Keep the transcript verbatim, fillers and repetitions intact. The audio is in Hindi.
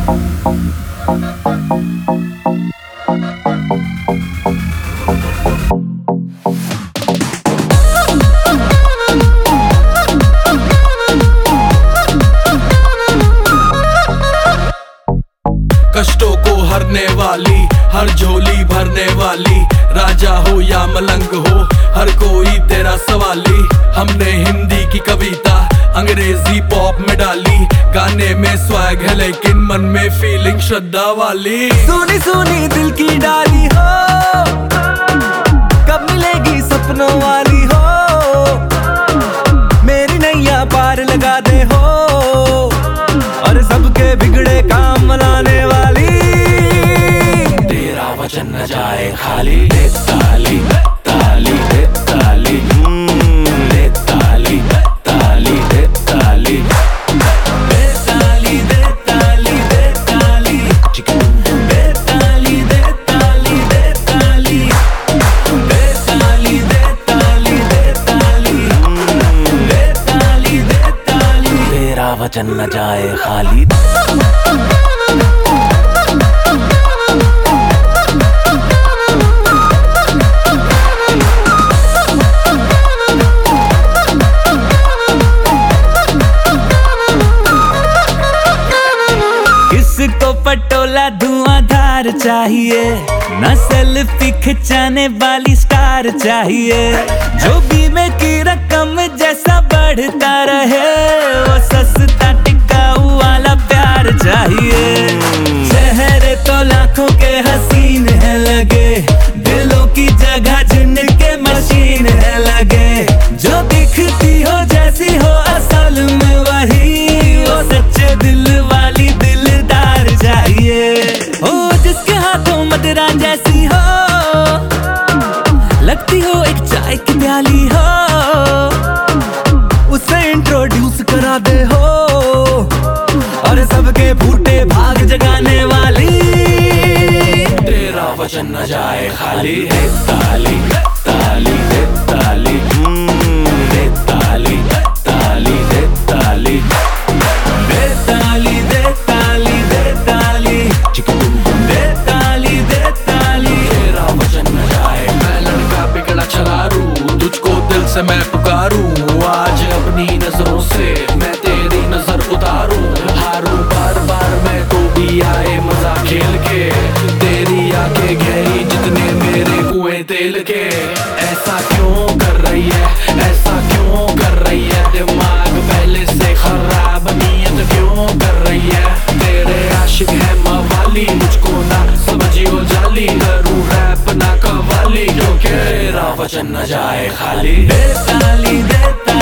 कष्टों को हरने वाली, हर झोली भरने वाली, राजा हो या मलंग हो हर कोई तेरा सवाली। हमने हिंदी की कविता अंग्रेजी पॉप में डाली, गाने में स्वैग है लेकिन मन में फीलिंग श्रद्धा वाली। सुनी सुनी दिल की डाली हो, कब मिलेगी सपनों वाली हो, मेरी नैया पार लगा दे हो, और सबके बिगड़े काम मनाने वाली। तेरा वचन न जाए खाली, दे ताली ताली दे ताली, दे ताली ताली दे ताली, दे ताली दे ताली दे ताली, दे ताली दे ताली दे ताली, दे ताली दे ताली दे ताली, दे ताली दे ताली। तेरा वचन न जाए खाली। किसको पटोला धुआंधार चाहिए, न सेल्फी खिंचाने वाली स्टार चाहिए, जो बीमे की रकम जैसा बढ़ता रहे, वो सस्ता टिकाऊ वाला प्यार चाहिए। चेहरे तो लाखों के हसीन है लगे, दिलों की जगह जिनके मशीन है लगे, जो दिखती हो जैसी हो असल में वही, वो सच्चे दिल वाली दिलदार चाहिए। ओ जिसके हाथों मदिरा जैसी हो, लगती हो एक चाय की प्याली हो, उसे इंट्रोड्यूस करा दे हो, और सबके फूटे भाग जगाने वाली। तेरा वचन न जाए खाली, दे ताली ताली दे ताली, दे ताली ताली दे ताली, दे ताली दे ताली दे ताली, दे ताली दे ताली। तेरा वचन न जाए। मैं लड़का बिगड़ा छलारू, तुझको दिल से मैं पुकारूं, आज अपनी नजरों से मैं तेरी नजर उतारूं, हारूं बार बार मैं तो भी आए मजा खेल के, तेरी आंखें गहरी जितने मेरे कुएं तेल के। ऐसा क्यों कर रही है, ऐसा क्यों कर रही है, दिमाग पहले से खराब, नीयत क्यों कर रही है, तेरे आशिक है मवाली, मुझको ना समझियो जाली, करूं रैप ना कवाली, क्योंकि तेरा वचन न जाए खाली। दे ताली दे ताली।